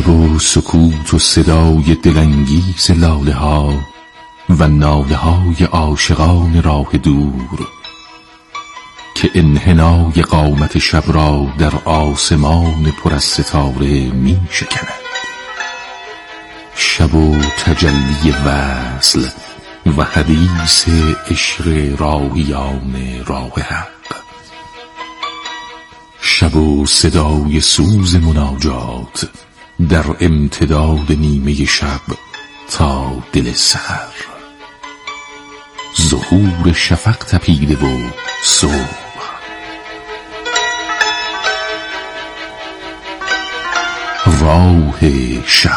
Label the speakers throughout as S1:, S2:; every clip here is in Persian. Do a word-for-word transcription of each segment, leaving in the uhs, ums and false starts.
S1: شب و سکوت و صدای دلانگیز لاله ها و ناله های عاشقان راه دور که انحنای قامت شب را در آسمان پر از ستاره می شکند. شب و تجلی وصل و حدیث عشق راهیان راه حق، شب و صدای سوز مناجات در امتداد نیمه شب تا دل سحر، ظهور شفق تپیده و صبح. راه شب.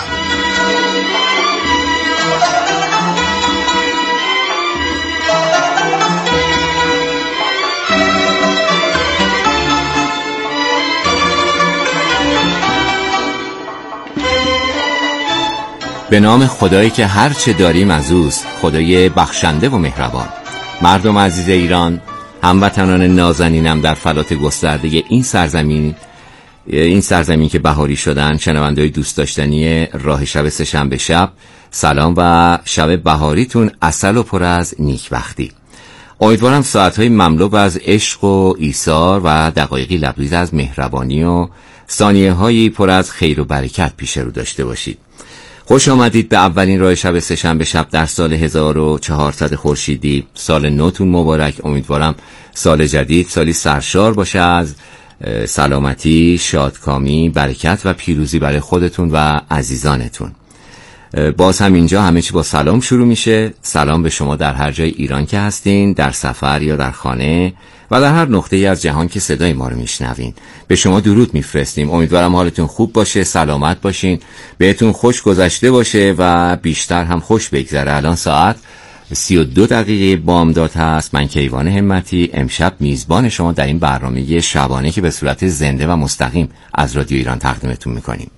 S2: به نام خدایی که هر چه داریم از اوست، خدای بخشنده و مهربان. مردم عزیز ایران، هموطنان نازنینم در فلات گسترده این سرزمین، این سرزمین که بهاری شدن، شنونده‌های دوست داشتنی راه شب سه‌شنبه شب، سلام و شب بهاریتون عسل و پر از نیکبختی. امیدوارم ساعت‌های مملو از عشق و ایثار و دقایقی لبریز از مهربانی و ثانیه‌هایی پر از خیر و برکت پیش رو داشته باشید. خوش آمدید به اولین راه شب سه‌شنبه شب در سال هزار و چهارصد خورشیدی. سال نوتون مبارک. امیدوارم سال جدید سالی سرشار باشه از سلامتی، شادکامی، برکت و پیروزی برای خودتون و عزیزانتون. باز هم اینجا همه چی با سلام شروع میشه. سلام به شما در هر جای ایران که هستین، در سفر یا در خانه و در هر نقطه‌ای از جهان که صدای ما رو میشنوین. به شما درود میفرستیم. امیدوارم حالتون خوب باشه، سلامت باشین، بهتون خوش گذشته باشه و بیشتر هم خوش بگذره. الان ساعت سی و دو دقیقه بامداد هست. من کیوان همتی امشب میزبان شما در این برنامه شبانه که به صورت زنده و مستقیم از رادیو ایران تقدیمتون میکنیم.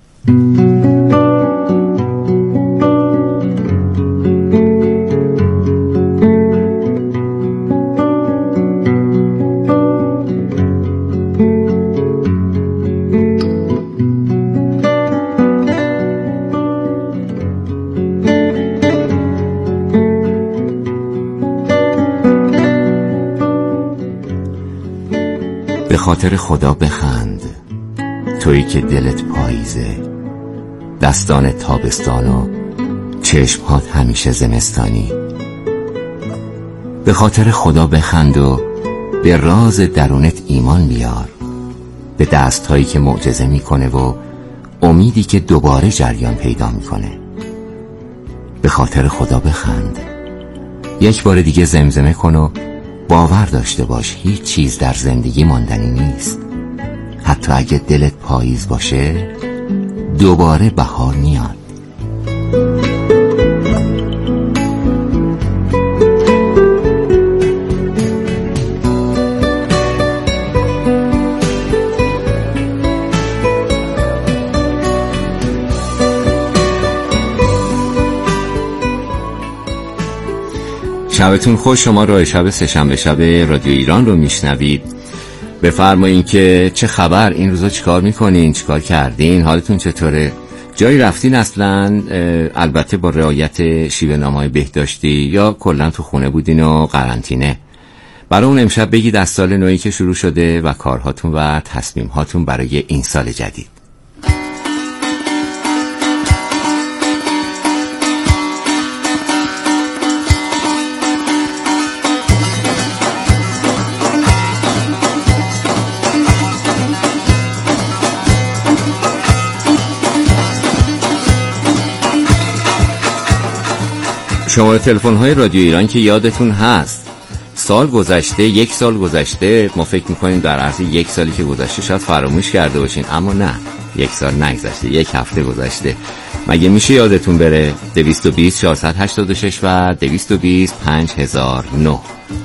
S2: به خاطر خدا بخند، تویی که دلت پاییزه، دستان تابستان و چشمهات همیشه زمستانی. به خاطر خدا بخند و به راز درونت ایمان بیار، به دستهایی که معجزه میکنه و امیدی که دوباره جریان پیدا میکنه. به خاطر خدا بخند، یک بار دیگه زمزمه کن و باور داشته باش هیچ چیز در زندگی ماندنی نیست. حتی اگه دلت پاییز باشه دوباره بهار میاد. شبتون خوش. شما راه شب سه‌شنبه شب رادیو ایران رو میشنوید. بفرمایین که چه خبر، این روزا چیکار میکنین، چیکار کردین، حالتون چطوره، جایی رفتین اصلا، البته با رعایت شیوه نامه‌های بهداشتی یا کلا تو خونه بودین و قرنطینه. برای اون امشب بگید از سال نویی که شروع شده و کارهاتون و تصمیمهاتون برای این سال جدید. شماره تلفن های رادیو ایران که یادتون هست، سال گذشته، یک سال گذشته، ما فکر میکنیم در عرض یک سالی که گذشته شاید فراموش کرده باشین، اما نه، یک سال نگذشته، یک هفته گذشته. مگه میشه یادتون بره؟ دویست و بیست چهارصد و هشتاد و شش و دویست و بیست پنج هزار و نه.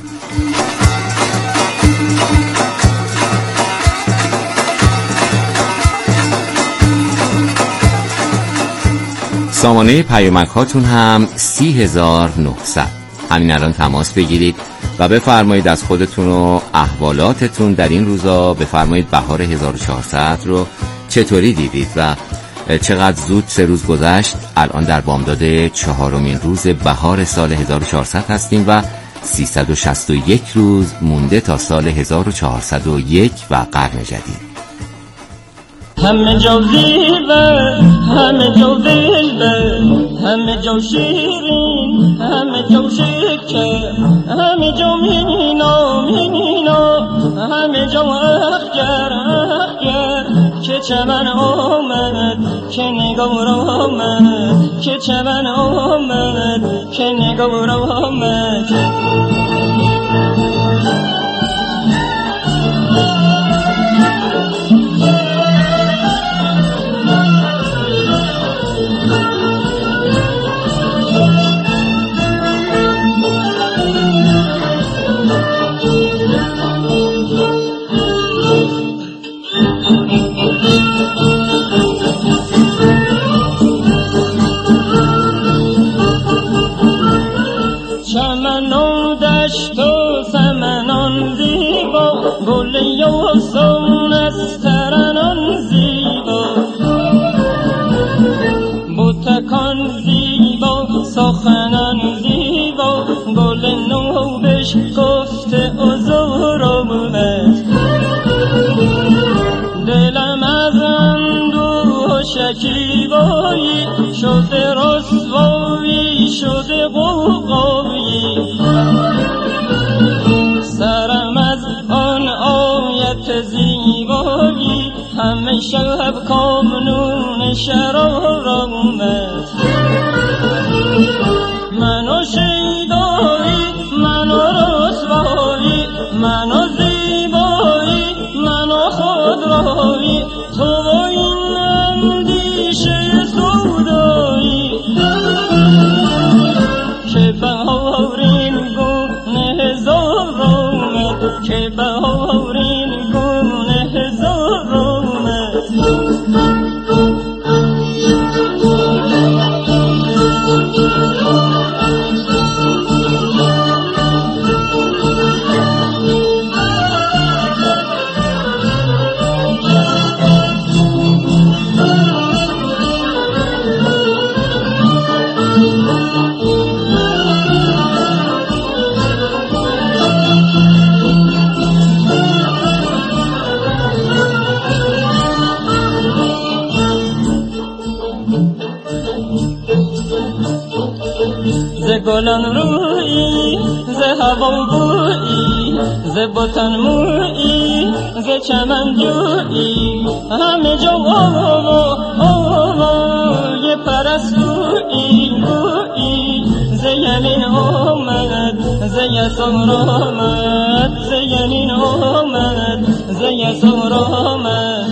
S2: سامانه پیامک هاتون هم سی هزار و نهصد. همین الان تماس بگیرید و بفرمایید از خودتون و احوالاتتون در این روزا. بفرمایید بهار هزار و چهارصد رو چطوری دیدید و چقدر زود سه روز گذشت. الان در بامداد چهارمین روز بهار سال هزار و چهارصد هستیم و سیصد و شصت و یک روز مونده تا سال هزار و چهارصد و یک و قرن جدید.
S3: همه جا زیبه، همه جا دلبه، همه جا شیرین، همه جا شکر، همه جا مینا مینا، همه جا اخگر اخگر. که چمن آمد که نگار آمد، که چمن آمد که نگار آمد. چمنان دشت و سمنان زیبا، گل یاسمین از ترنان زیبا. بوتکان زیبا، سخنان زیبا، گل نو بشکفته عذر آمد. دلم از اندوه و شکیبایی شده رسوایی، شده غوغایی. سرم از آن آیت زیبایی همه شب کامنون شرار آمد. منو شیدایی، منو رسوایی، منو زیبایی، منو خودروایی. تو و این اندیشه سودایی که بهارین گونه هزار آمد، که بهارین گونه هزار آمد. ز گلان رویی، ز هوا بویی، ز بوتان مویی، ز چمن جویی، همه جا آوا آوای پرستویی گویی. ز یمین آمد، ز یسار آمد، ز یمین آمد، ز یسار آمد.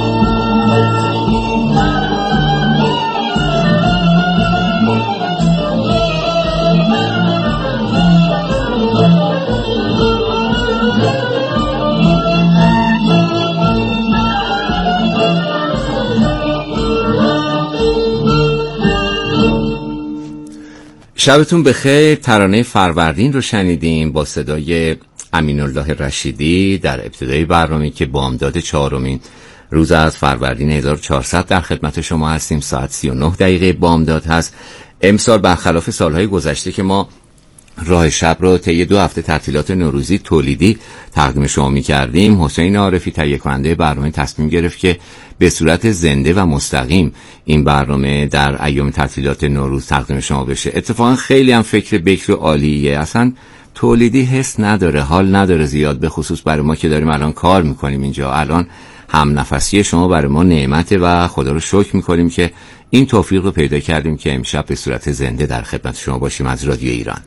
S2: شبتون بخیر. ترانه فروردین رو شنیدیم با صدای امین الله رشیدی در ابتدای برنامه که بامداد چهارمین روز از فروردین هزار و چهارصد در خدمت شما هستیم. ساعت سی و نه دقیقه بامداد هست. امسال برخلاف سالهای گذشته که ما راه شب رو طی دو هفته تعطیلات نوروزی تولیدی تقدیم شما می‌کردیم، حسین عارفی تهیه کننده برنامه تصمیم گرفت که به صورت زنده و مستقیم این برنامه در ایام تعطیلات نوروز تقدیم شما بشه. اتفاقا خیلی هم فکر بکر عالیه. اصلا تولیدی حس نداره، حال نداره زیاد، به خصوص برای ما که داریم الان کار میکنیم اینجا. الان هم نفسی شما برای ما نعمته و خدا رو شکر میکنیم که این توفیق رو پیدا کردیم که امشب به صورت زنده در خدمت شما باشیم از رادیو ایران.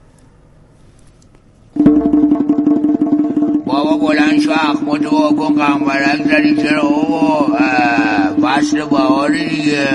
S4: بابا بلند شو، اخمو تو واکن، قنبرک زدی چرا بابا؟ فصل بهاری دیگه.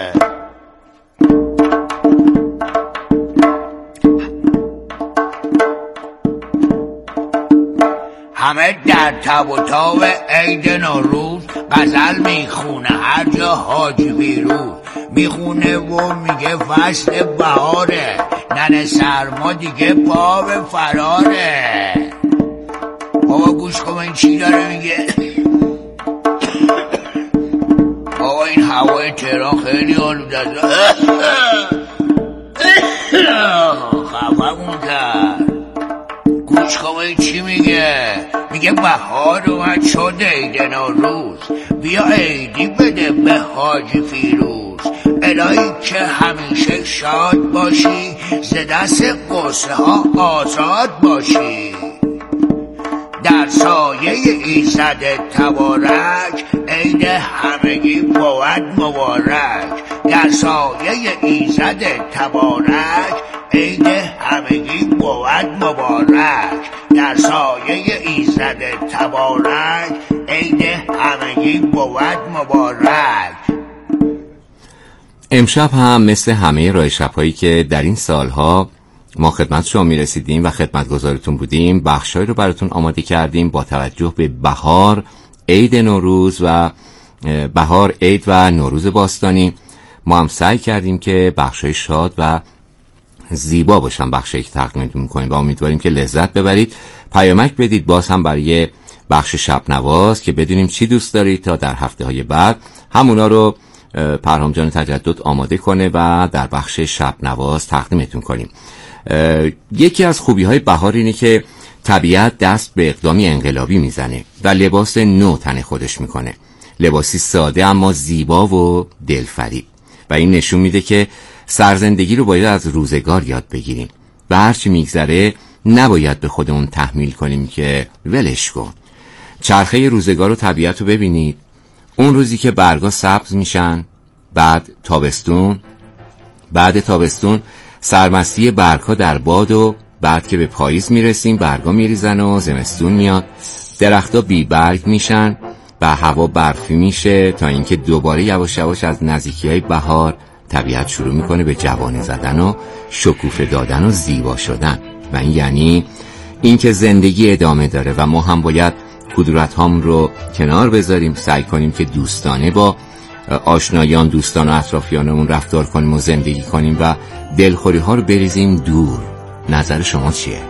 S4: همه در تب و تاب عید نوروز غزل میخونه، هر جا حاجی بیروز میخونه و میگه فصل بهاره، ننه سرما دیگه پا به فراره. بابا گوش کن این چی داره میگه. بابا این هوای تهران خیلی آلوده است. خفمون کرد. گوش کن چی میگه؟ میگه بهار اومد شد عید نوروز، بیا عیدی بده به حاجی فیروز. الهی که همیشه شاد باشی، ز دست قصه ها آزاد باشی. در سایه ایزد تبارک، عید همگی بود مبارک. در سایه ایزد تبارک، عید همگی بود مبارک. در سایه ایزد تبارک، عید همگی بود مبارک.
S2: امشب هم مثل همه راه شب‌هایی که در این سالها ما خدمت شما میرسیدیم و خدمتگزارتون بودیم، بخشایی رو براتون آماده کردیم با توجه به بهار، عید نوروز و بهار، عید و نوروز باستانی. ما هم سعی کردیم که بخشای شاد و زیبا باشن، بخشایی که تقدیمتون میکنیم و امیدواریم که لذت ببرید. پیامک بدید باز هم برای بخش شب نواز که بدونیم چی دوست دارید تا در هفته های بعد همونا رو پرهام جان تجدد آماده کنه و در بخش شب نواز تقدیمتون کنیم. یکی از خوبی های بهار اینه که طبیعت دست به اقدامی انقلابی میزنه و لباس نو تن خودش میکنه، لباسی ساده اما زیبا و دلفریب، و این نشون میده که سرزندگی رو باید از روزگار یاد بگیریم و هرچی میگذره نباید به خودمون تحمیل کنیم که ولش کن. چرخه روزگار و طبیعت رو ببینید، اون روزی که برگا سبز میشن، بعد تابستون، بعد تابستون سرمستی برگا در باد و بعد که به پاییز میرسیم برگا میریزن و زمستون میاد، درختا بی برگ میشن و هوا برفی میشه تا اینکه دوباره یواش یواش از نزدیکی های بهار طبیعت شروع میکنه به جوانه زدن و شکوفه دادن و زیبا شدن. و این یعنی اینکه زندگی ادامه داره و ما هم باید کدورت هام رو کنار بذاریم، سعی کنیم که دوستانه با آشنایان، دوستان و اطرافیانمون رفتار کنیم و زندگی کنیم و دلخوری ها رو بریزیم دور. نظر شما چیه؟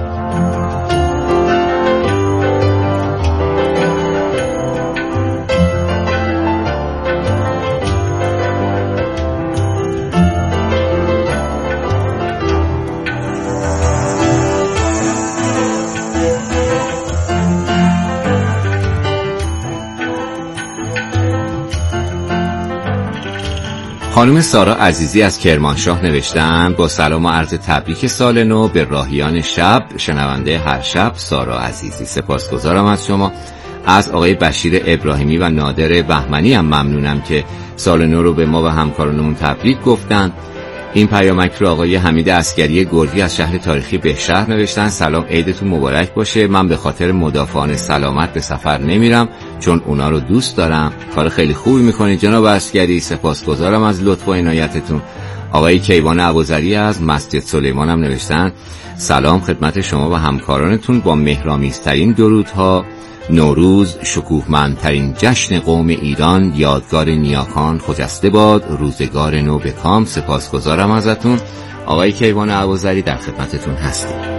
S2: خانم سارا عزیزی از کرمانشاه نوشتن: با سلام و عرض تبریک سال نو به راهیان شب، شنونده هر شب سارا عزیزی. سپاسگزارم از شما. از آقای بشیر ابراهیمی و نادر بهمنی هم ممنونم که سال نو رو به ما و همکارانمون تبریک گفتن. این پیامک رو آقای حمید عسکری گرگی از شهر تاریخی بهشهر نوشتن: سلام، عیدتون مبارک باشه. من به خاطر مدافعان سلامت به سفر نمیرم چون اونا رو دوست دارم. کار خیلی خوبی میکنید جناب عسکری، سپاسگزارم از لطف و عنایتتون. آقای کیوان ابوذری از مسجد سلیمان هم نوشتن: سلام خدمت شما و همکارانتون، با مهرآمیزترین درودها. نوروز شکوهمندترین جشن قوم ایران، یادگار نیاکان خجسته باد، روزگار نو به کام. سپاسگزارم ازتون. آقای کیوان ابوذری در خدمتتون هستیم.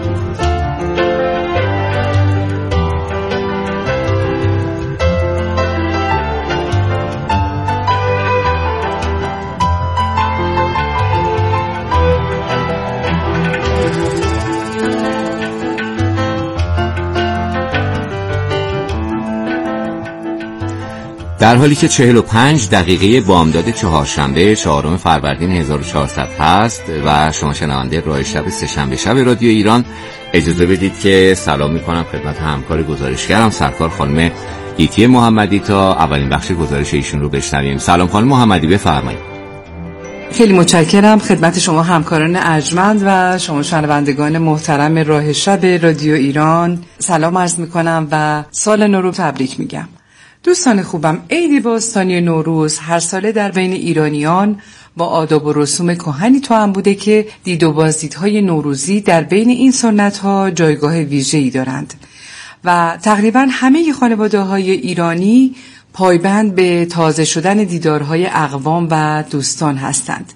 S2: در حالی که چهل و پنج دقیقه بامداد چهارشنبه چهارم فروردین هزار و چهارصد هست و شما شنونده راه شب سه‌شنبه شب رادیو ایران، اجازه بدید که سلام میکنم خدمت همکار گزارشگرم سرکار خانم گیتی محمدی تا اولین بخش گزارش ایشون رو بشنویم. سلام خانم محمدی، بفرمایید.
S5: خیلی متشکرم خدمت شما همکاران ارجمند و شما شنوندگان محترم راه شب رادیو ایران سلام عرض میکنم و سال نو رو تبریک میگم. دوستان خوبم، عید باستانی نوروز هر ساله در بین ایرانیان با آداب و رسوم کهنی توأم بوده که دید و بازدیدهای نوروزی در بین این سنت‌ها جایگاه ویژه‌ای دارند و تقریباً همه خانواده‌های ایرانی پایبند به تازه شدن دیدارهای اقوام و دوستان هستند.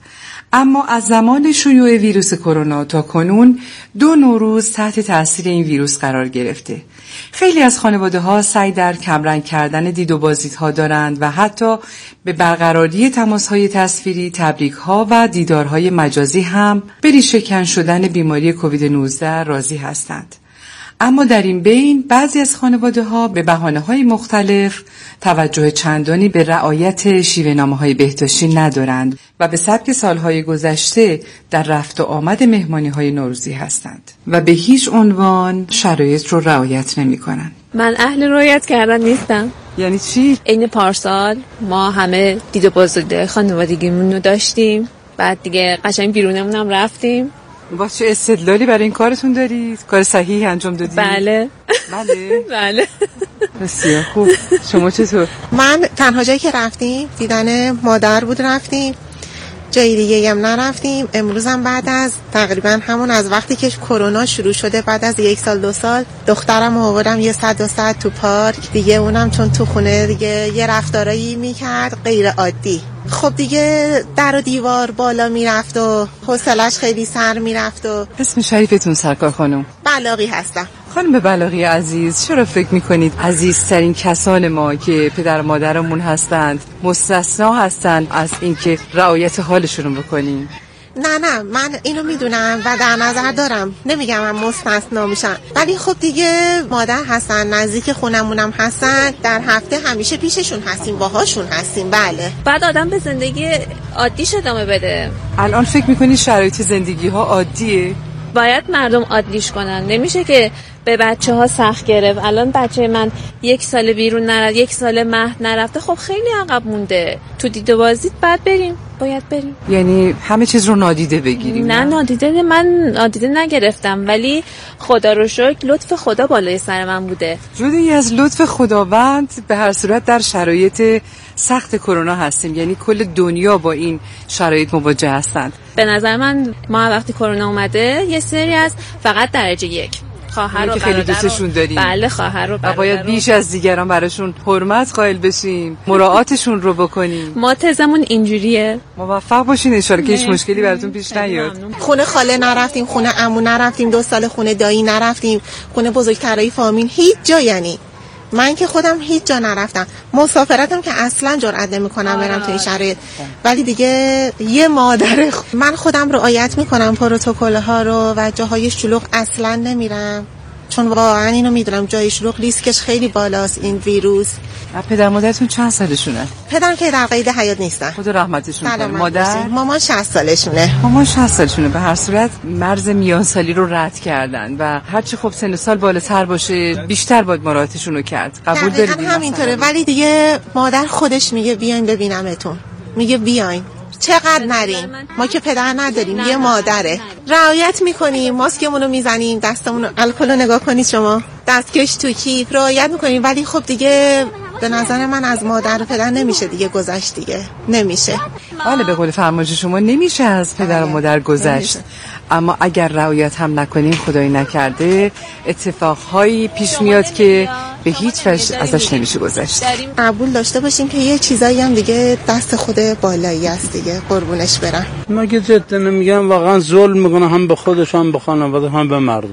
S5: اما از زمان شیوع ویروس کرونا تا کنون دو نوروز تحت تاثیر این ویروس قرار گرفته. خیلی از خانواده ها سعی در کمرنگ کردن دید و بازدیدها دارند و حتی به برقراری تماس های تصویری، تبریک ها و دیدارهای مجازی هم به ریشه‌کن شدن بیماری کووید نوزده راضی هستند. اما در این بین بعضی از خانواده ها به بهانه های مختلف توجه چندانی به رعایت شیوه‌نامه های بهداشتی ندارند و به سبک سالهای گذشته در رفت و آمد مهمانی های نوروزی هستند و به هیچ عنوان شرایط رو رعایت نمی کنند.
S6: من اهل رعایت کردن نیستم.
S5: یعنی چی؟
S6: این پارسال ما همه دید و بازدید خانوادگیمون رو داشتیم، بعد دیگه قشنگ بیرونمون هم رفتیم.
S5: با چه استدلالی برای این کارتون دارید؟ کار صحیحی انجام دادید؟
S6: بله
S5: بله
S6: بله.
S5: بسیار خوب. شما چطور؟
S7: من تنها جایی که رفتیم دیدن مادر بود، رفتیم جای دیگه هم نرفتیم. امروز هم بعد از تقریبا همون از وقتی که کرونا شروع شده، بعد از یک سال دو سال دخترم آوردم یه صد دو ساعت تو پارک دیگه، اونم چون تو خونه دیگه یه رفتارایی میکرد غیر عادی. خب دیگه در و دیوار بالا میرفت و حوصله‌اش خیلی سر میرفت. و
S5: اسم شریفتون سرکار خانم؟
S7: بلاغی هستم.
S5: خانم بلاغی عزیز، چرا فکر میکنید عزیزترین کسان ما که پدر مادرمون هستند مستثنا هستند از اینکه رعایت حالشون رو بکنیم؟
S7: نه نه من اینو میدونم و در نظر دارم، نمیگم من مستثنا میشم، ولی خب دیگه مادر هستن، نزدیک خونمونم هستن، در هفته همیشه پیششون هستیم، باهاشون هستیم. بله.
S6: بعد آدم به زندگی عادیش ادامه بده.
S5: الان فکر میکنید شرایط زندگی ها عادیه؟
S6: باید مردم عادیش کنن. نمیشه که به بچه ها سخت گرفت. الان بچه من یک سال بیرون نرفت، یک سال مهد نرفته، خب خیلی عقب مونده. تو دیده بازدید بعد بریم، باید بریم.
S5: یعنی همه چیز رو نادیده بگیریم؟
S6: نه نادیده من نادیده نگرفتم، ولی خدا رو شکر لطف خدا بالای سر من بوده.
S5: جدایی از لطف خداوند به هر صورت در شرایط سخت کرونا هستیم، یعنی کل دنیا با این شرایط مواجه هستند.
S6: به نظر من ما وقتی کرونا اومده یه سری از فقط درجه یک خواهر و
S5: خیلی دوستشون داریم.
S6: بله خواهر و برادر،
S5: و باید بیش از دیگران براشون حرمت قائل بشیم، مراعاتشون رو بکنیم.
S6: ما تزمون اینجوریه.
S5: موفق باشین ان شاءالله که هیچ مشکلی براتون پیش نیاد.
S7: خونه خاله نرفتیم، خونه عمو نرفتیم، دو سال خونه دایی نرفتیم، خونه بزرگترای فامیل، هیچ جا. یعنی من که خودم هیچ جا نرفتم. مسافرتم که اصلا جرئت نمی‌کنم برم تو این شرایط، ولی دیگه یه مادر خ... من خودم رعایت میکنم پروتکل‌ها رو و جاهای شلوغ اصلا نمیرم، چون واقعا اینو میدونم جای شلوغ ریسکش خیلی بالاست این ویروس.
S5: پدر مادرتون چند سالشونه؟
S7: پدرم که در قید حیات نیستن،
S5: خدا رحمتشون کنه. مادر؟
S7: مامان شصت سالشونه.
S5: مامان شصت سالشونه. به هر صورت مرز میان سالی رو رد کردن و هرچی خب سن و سال بالاتر باشه بیشتر باید مراعاتشون رو کرد. قبول دارید؟
S7: دقیقاً همینطوره، ولی دیگه مادر خودش میگه بیاین ببینمتون، میگه بیاین. چقدر نریم؟ ما که پدر نداریم، یه مادره. رعایت میکنیم، ماسکمون رو میزنیم، دستمون رو الکل رو نگاه کنید شما، دستکش تو کیف، رعایت میکنیم، ولی خب دیگه به نظر من از مادر و پدر نمیشه دیگه گذشت، دیگه نمیشه.
S5: بله به قول فرمایش شما نمیشه از پدر و مادر گذشت، اما اگر رعایت هم نکنیم خدایی نکرده اتفاقهایی پیش میاد که به هیچ وجه ازش نمیشه گذشت.
S7: قبول داشته باشیم که یه چیزایی هم دیگه دست خود بالایی است دیگه، قربونش برم.
S8: مگه جد نمیگم واقعا ظلم میکنه، هم به خودش هم به خانواده هم به مردم.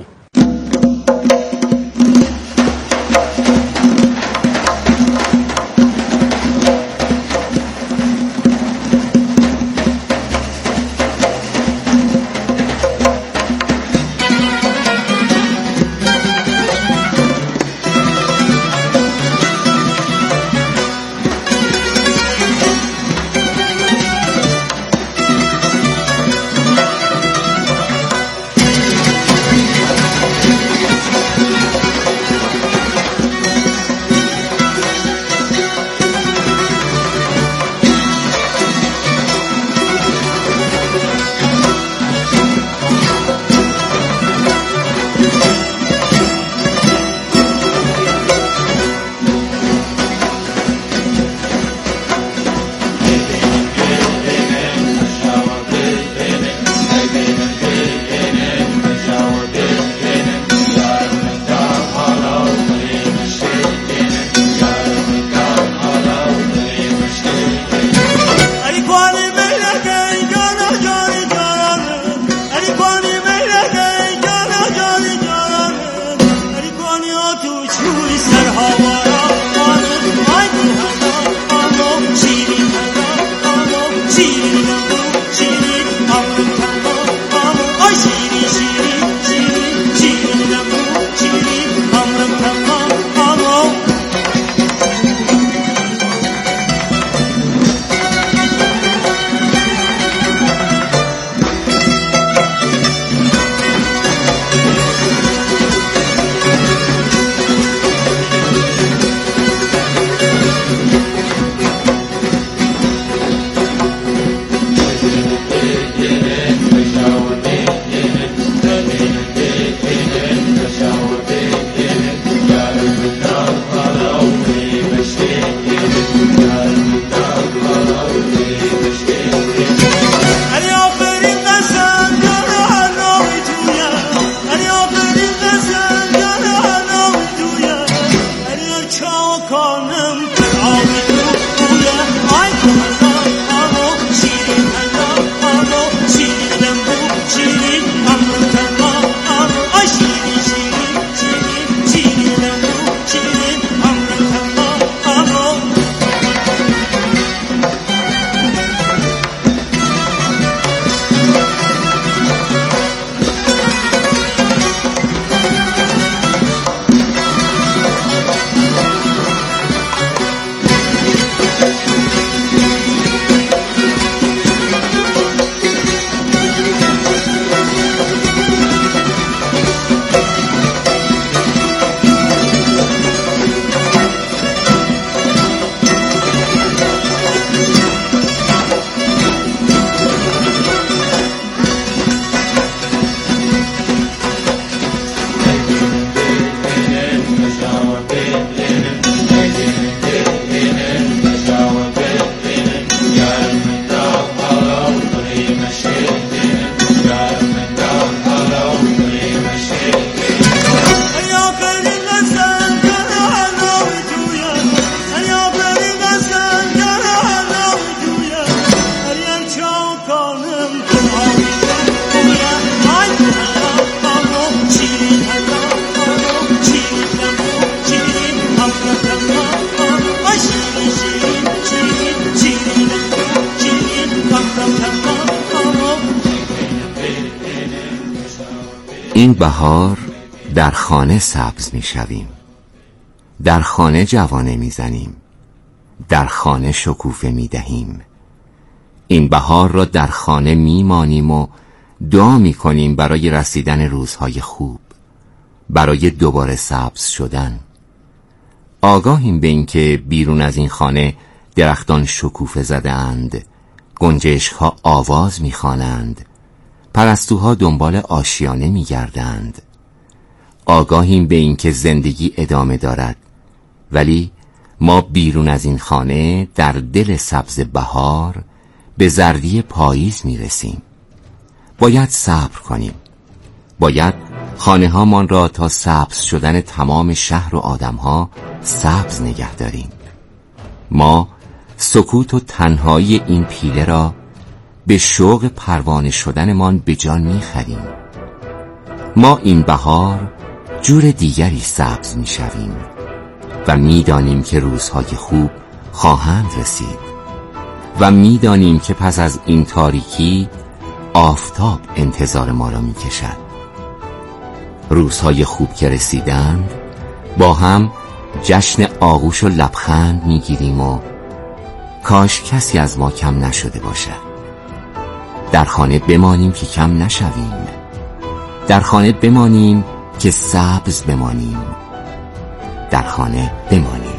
S2: این بهار در خانه سبز می شویم، در خانه جوانه می زنیم، در خانه شکوفه می دهیم. این بهار را در خانه می مانیم و دعا می کنیم برای رسیدن روزهای خوب، برای دوباره سبز شدن. آگاهیم به این که بیرون از این خانه درختان شکوفه زده اند، گنجشک‌ها آواز می‌خوانند، پرستوها دنبال آشیانه می‌گردند. آگاهیم به این که زندگی ادامه دارد، ولی ما بیرون از این خانه در دل سبز بهار به زردی پاییز می‌رسیم. باید صبر کنیم. باید خانه هامان را تا سبز شدن تمام شهر و آدم ها سبز نگه داریم. ما سکوت و تنهایی این پیله را به شوق پروانه شدنمان به جان می خریم. ما این بهار جور دیگری سبز می شویم و می دانیم که روزهای خوب خواهند رسید و می دانیم که پس از این تاریکی آفتاب انتظار ما را می کشد. روزهای خوب که رسیدند با هم جشن آغوش و لبخند میگیریم و کاش کسی از ما کم نشده باشد. در خانه بمانیم که کم نشویم، در خانه بمانیم که سبز بمانیم، در خانه بمانیم.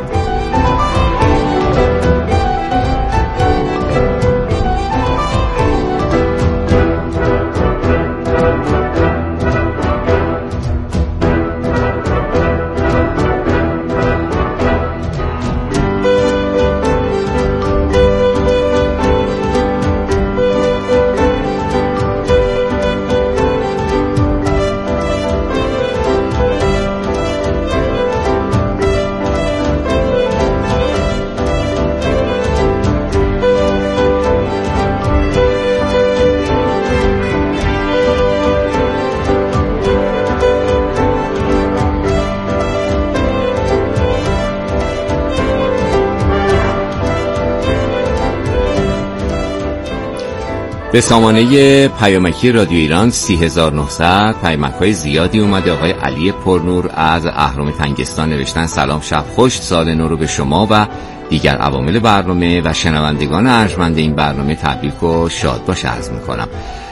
S2: به سامانه پیامکی رادیو ایران سی هزار و نهصد پیامک‌های زیادی اومده. آقای علی پرنور از اهرم تنگستان نوشتن سلام، شب خوش، سال نو رو به شما و دیگر عوامل برنامه و شنوندگان ارجمند این برنامه تبریک و شاد باش عرض می‌کنم.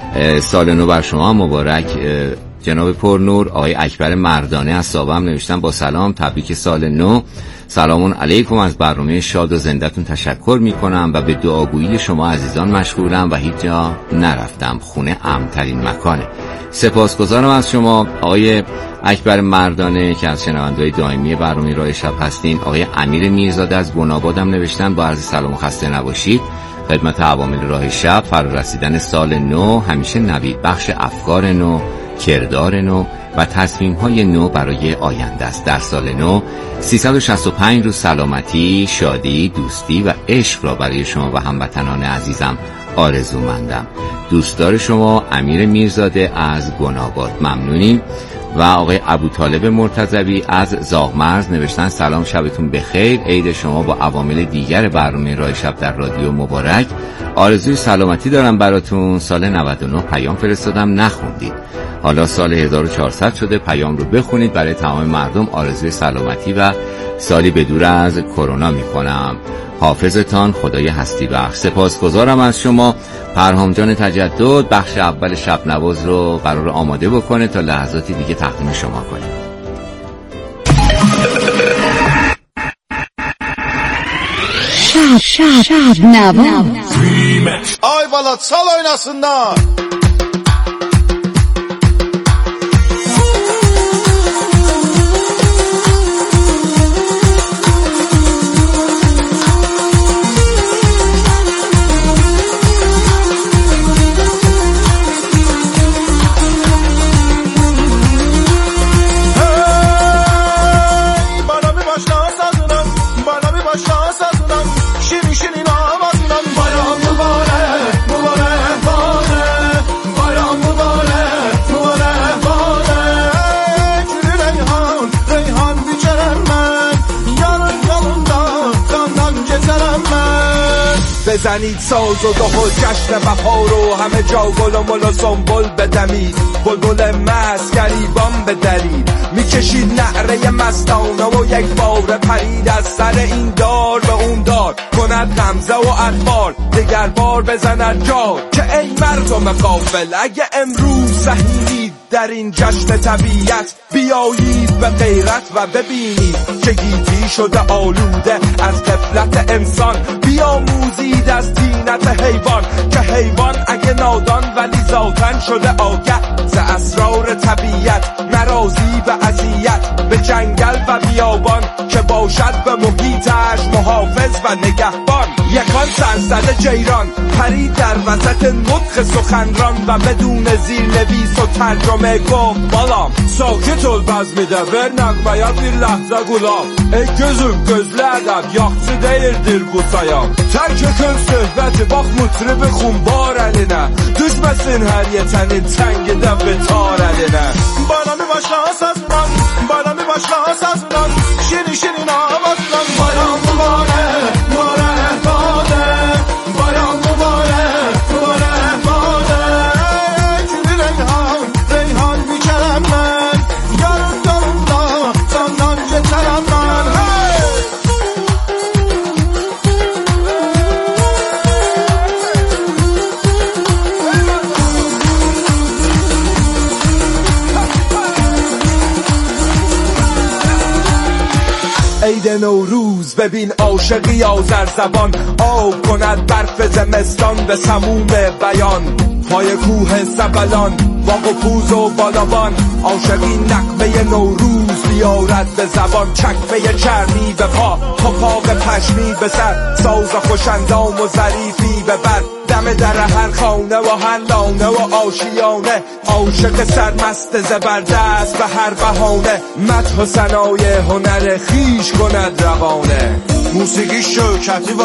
S2: سال نو بر شما مبارک جناب پرنور. آقای اکبر مردانه از سابه هم نوشتن با سلام، تبریک سال نو، سلام علیکم، از برنامه شاد و زنده‌تون تشکر میکنم و به دعاگویی شما عزیزان مشغولم و هیچ جا نرفتم، خونه امن‌ترین مکانه. سپاسگزارم از شما آقای اکبر مردانه که از شنونده‌های دائمی برنامه راه شب هستین. آقای امیر میرزاده از گناباد هم نوشتن با عرض سلام و خسته نباشید خدمت عوامل راه شب. فرا رسیدن سال نو همیشه نوید بخش افکار نو، کردار نو و تصمیم‌های نو برای آینده است. در سال نو سیصد و شصت و پنج روز سلامتی، شادی، دوستی و عشق را برای شما و هموطنان عزیزم آرزومندم. دوستدار شما امیر میرزاده از گناباد. ممنونیم. و آقای ابوطالب مرتضوی از زاغمرز نوشتن سلام، شبتون بخیر، عید شما با عوامل دیگر برنامه راه شب در رادیو مبارک. آرزوی سلامتی دارم براتون. سال نود و نه پیام فرستادم نخوندید، حالا سال هزار و چهارصد شده، پیام رو بخونید. برای تمام مردم آرزوی سلامتی و سالی بدور از کرونا میکنم. حافظتان، خدای هستی بخش. سپاسگزارم از شما. پرهام جان تجدد بخش اول شب نواز رو قرار آماده بکنه تا لحظاتی دیگه تقدیم شما کنیم.
S9: شب شب شب نواز.
S10: Ay bala çal oynasınlar.
S11: بزنید ساز و دهل جشن بهار و همه جا گل و مل و سنبل بدمید، بلبل مست گریبان بدرید، میکشید نعره مستانه و یک بار پرید از سر این دار به اون دار، کند غمزه و اطفال دگر بار بزند جا که ای مردم غافل اگه امروز سهیدید در این جشن طبیعت، بیایید به غیرت و ببینید که گیتی شده آلوده از غفلت انسان، بیاموزید از طینت حیوان که حیوان اگه نادان ولی ذاتن شده آگه ز اسرار طبیعت، نرازی به اذیت به جنگل و بیابان که باشد به محیطش محافظ و نگهبان. یکان سرزده جیران پرید در وسط نطق سخنران و بدون زیرنویس و ترجمه گفت balам sakit ol bəzmidə ver nəğməyə bir ləhzə qulaq, ey gözüm gözlərdən yaxşı deyildir bu sayaq, tərk etən söhbəti bax mutribi xumbar əlinə, düşməsin hər yetənin təngidə betar əlinə.
S10: Bayramı başla sazla, bayramı başla sazla, şirin şirin avazla, bayram mübarək, mübarək badəm, bayram mübarək, mübarək badəm, gülü reyhan, reyhan bikərəm mən, yarım yarımda candan yetərəm mən, hey!
S11: عید نوروز ببین عاشقی آذر زبان، آب کند برف زمستان به سموم بیان، پای کوه سبلان باغ و پوز و بالابان، عاشقی نغمه نوروز بیارد به زبان، چکمه چرمی به پا پاپاق پشمی به سر، ساز خوشندام و ظریفی به بر، دم در هر خانه و هر لانه و آشیانه، عاشق سرمست زبردست به هر بهانه، مدح و ثنای هنر خیش کند روانه.
S10: موسیقی شوکتی و